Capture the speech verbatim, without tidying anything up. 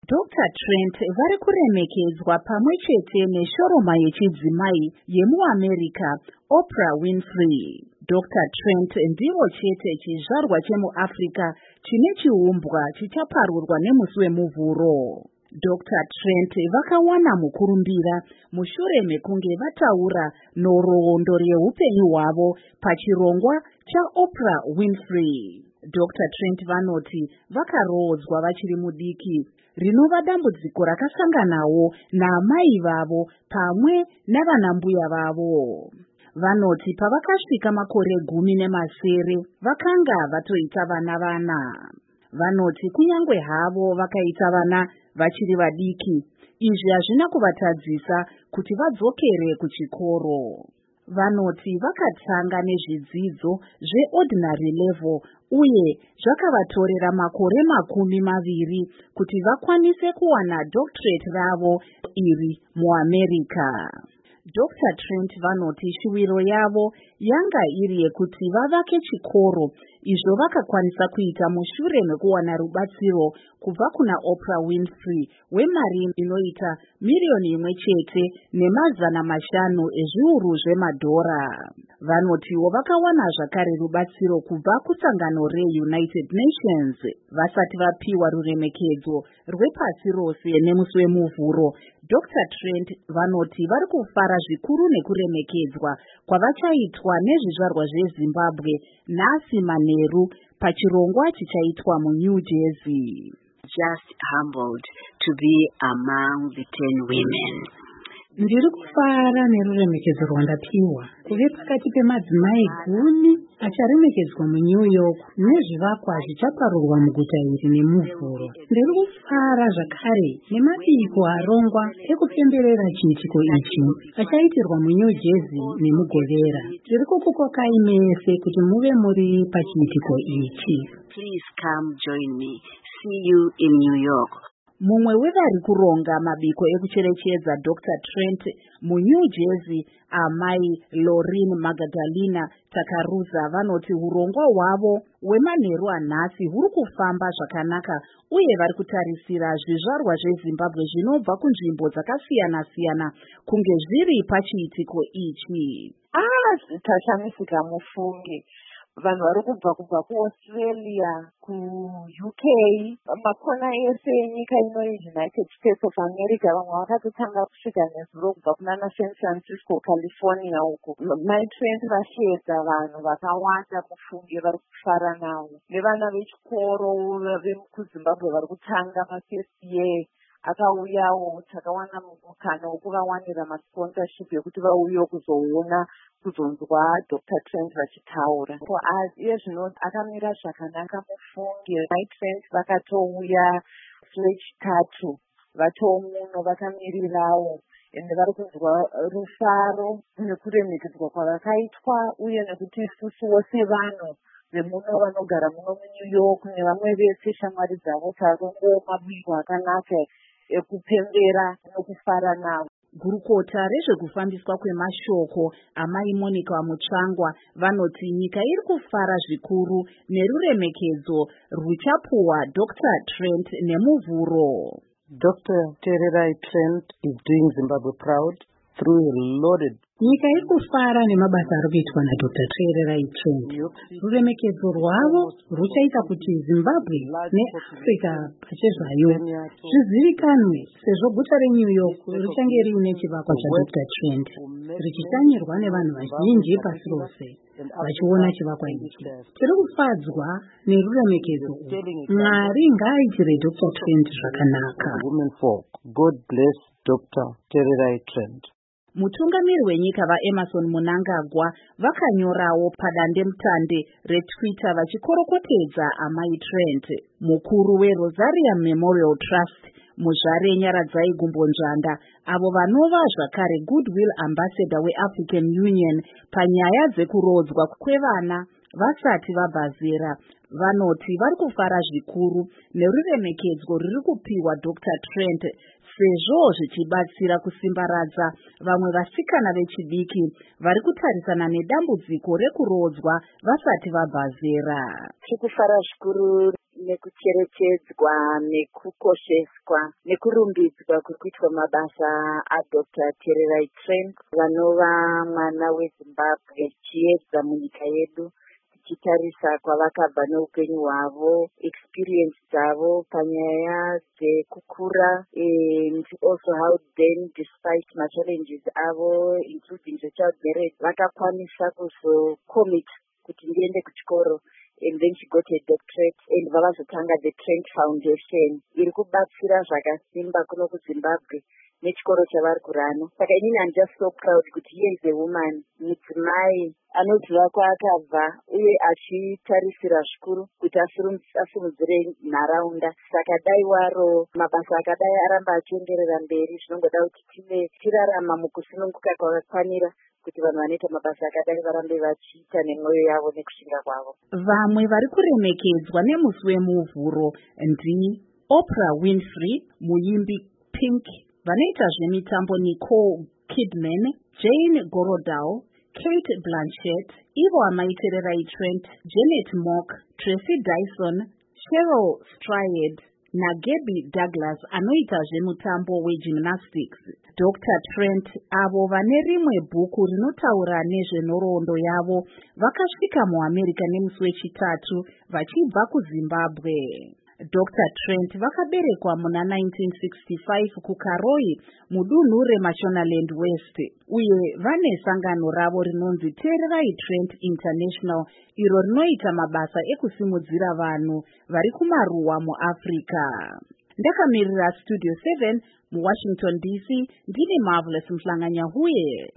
Doctor Trent vari kuremekedzwa pamwe chete neshoroma yechidzimai yemuAmerica Oprah Winfrey. Doctor Trent ndivo chete chizvarwa chemuAfrica chine chiumbwa chichaparurwa nemusi wemuvhuro. Doctor Trent vakawana mukurumbira mushure mekunge vataura nhoroondo yeupenyu hwavo pachirongwa chaOprah Winfrey. Doctor Trent vanoti vakaroodzwa vachiri mudiki, rinova dambudziko rakasanganawo naamai vavo pamwe navanambuya vavo. Vanoti pavakasvika makore gumi nemasere vakanga vatoita vana vana. Vanoti kunyange havo vakaita vana vachiri vadiki, izvi hazvina kuvatadzisa kuti vadzokere kuchikoro. Vanoti vakatanga nezvidzidzo zveordinary level uye zvakavatorera makore makumi maviri kuti vakwanise kuwana doctorate ravo iri muAmerica. Doctor Trent vanoti shuviro yavo yanga iri yekuti vavake chikoro, izvo vakakwanisa kuita mushure mekuwana rubatsiro kubva kuna Oprah Winfrey wemari inoita miriyoni imwe chete nemazana mashanu ezviuru zvemadhora. Vanotiwo vakawana zvakare rubatsiro kubva kusangano reUnited Nations vasati vapiwa ruremekedzo rwepasi rose nemusi wemuvhuro. Doctor Trent vanoti vari kufara zvikuru nekuremekedzwa kwavachaitwa nezvizvarwa zveZimbabwe nhasi manheru pachirongwa chichaitwa muNew Jersey. Just humbled to be among the ten women. Ndiri kufara neruremekedzo rwandapiwa kuve pakati pemadzimai gumi acharemekedzwa muNew York nezvivakwa zvichaparurwa muguta iri nemuvhuro. Ndiri kufara zvakare nemabiko arongwa ekupemberera chiitiko ichi achaitirwa muNew Jersey nemugovera. Ndiri kukukokai mese kuti muve muri pachiitiko ichi. Please come join me. See you in New York. Mumwe wevari kuronga mabiko ekucherechedza Doctor Trent muNew Jersey, amai Lauren Magdalena Takaruza vanoti urongwa hwavo wemanheru anhasi huri kufamba zvakanaka uye vari kutarisira zvizvarwa zveZimbabwe zvinobva kunzvimbo dzakasiyana-siyana kunge zviri pachiitiko ichi. Ah, tashamisika mufungi. Vanhu vari kubva kubva kuAustralia, kuU K, makona ese enyika ino yeUnited States of America, vamwe vakatotanga kusvika nezuro kubva kunana San Francisco, California uko. My Trent vashiedza vanhu vakawanda mufungi vari kufara navo. Nevana vechikoro vekuZimbabwe vari kutanga ma-first year. Akauyawo takawana mukana wekuvawanira masponsorship yekuti vauye kuzoona kuzonzwa Doctor Trent vachitaura. Iye zvino akamira zvakanaka mufungi. My Trent vakatouya lechitatu vatomuno vakamirirawo ende vari kunzwa rufaro nekuremekedzwa kwavakaitwa uye nekuti isusuwo sevanhu vemuno vanogara muno muNew York nevamwe vese shamwari dzavo tarongo mabiko akanaka ekupembera nokufara navo. Gurukota rezvekufambiswa kwemashoko amai Monica Mutsvangwa vanoti nyika iri kufara zvikuru neruremekedzo ruchapuwa Doctor Trent nemuvhuro. Doctor Tererai Trent is doing Zimbabwe proud through a loaded. Nyika iri kufara nemabasa ari kuitwa naDoctor Tererai Trent. Ruremekedzo rwavo ruchaita kuti Zimbabwe neAfrica pachezvayo zvizivikanwe, sezvo guta reNew York richange riine chivakwa chaDoctor Trent richishanyirwa nevanhu vazhinji pasi rose vachiona chivakwa ichi. Tiri kufadzwa neruremekedzo urwu. Mwari ngaaitire Doctor Trent zvakanaka. God bless Doctor Tererai Trent. Mutungamiri wenyika vaEmerson Mnangagwa vakanyorawo padandemutande reTwitter vachikorokotedza amai Trent. Mukuru weRosarium Memorial Trust muzvare Nyaradzai Gumbo Njanda, avo vanova zvakare Goodwill Ambassador weAfrican Union panyaya dzekurodzwa kwevana vasati vabva zera, vanoti vari kufara zvikuru neruremekedzwa ruri kupiwa Doctor Trent sezvo zvichibatsira kusimbaradza vamwe vasikana vechidiki vari kutarisana nedambudziko rekurodzwa vasati vabva zera. Tikufara zvikuru nekucherechedzwa nekukosheswa nekurumbidzwa kuri kuitwa mabasa aDr Tererai Trent vanova mwana weZimbabwe chiedza munyika yedu, tichitarisa kwavakabva neupenyu hwavo, experience dzavo panyaya dzekukura, and also how then despite machallenges avo including the child marriage vakakwanisa kuzocommit kuti ndiende kuchikoro, and then she got a doctorate and vavazotanga the Trent Foundation iri kubatsira zvakasimba kuno kuZimbabwe nechikoro chavari kurano. Saka inini I'm just so proud kuti here is a woman, mudzimai anoziva kwaakabva uye achitarisira zvikuru kuti asimudzire nharaunda. Saka dai waro mabasa akadai aramba achienderera mberi, zvinongoda kuti tive tirarama mukusununguka kwakakwanira kuti vanhu vanoita mabasa akadai varambe vachiita nemwoyo yavo nekushinga kwavo. Vamwe vari kuremekedzwa nemusi wemuvhuro ndi Oprah Winfrey, muimbi Pink, vanoita zvemitambo Nicole Kidman, Jane Gorodao, Kate Blanchett, ivo amai Tererai Trent, Janet Mock, Tracy Dyson, Cheryl Strayed naGabby Douglas anoita zvemutambo wegymnastics. Doctor Trent avo vane rimwe bhuku rinotaura nezvenhoroondo yavo vakasvika muAmerica nemusi wechitatu vachibva kuZimbabwe. Doctor Trent vakaberekwa muna nineteen sixty-five kuKaroi mudunhu reMashonaland West, uye vane sangano ravo rinonzi Tererai Trent International iro rinoita mabasa ekusimudzira vanhu vari kumaruwa muAfrica. Ndakamirira Studio seven muWashington D C, ndini Marvelous Mhlanganya Huye.